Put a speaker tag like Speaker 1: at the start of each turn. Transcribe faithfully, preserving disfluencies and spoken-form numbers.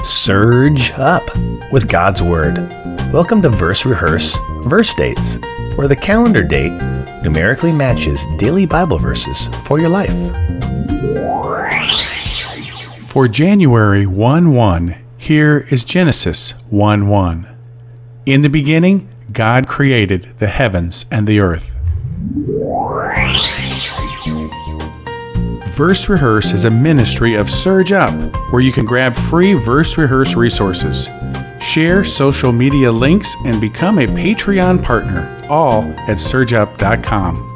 Speaker 1: Surge up with God's Word. Welcome to Verse Rehearse, Verse Dates, where the calendar date numerically matches daily Bible verses for your life.
Speaker 2: For January first first, here is Genesis one one. In the beginning, God created the heavens and the earth. Verse Rehearse is a ministry of Surge Up, where you can grab free Verse Rehearse resources, share social media links, and become a Patreon partner, all at surge up dot com.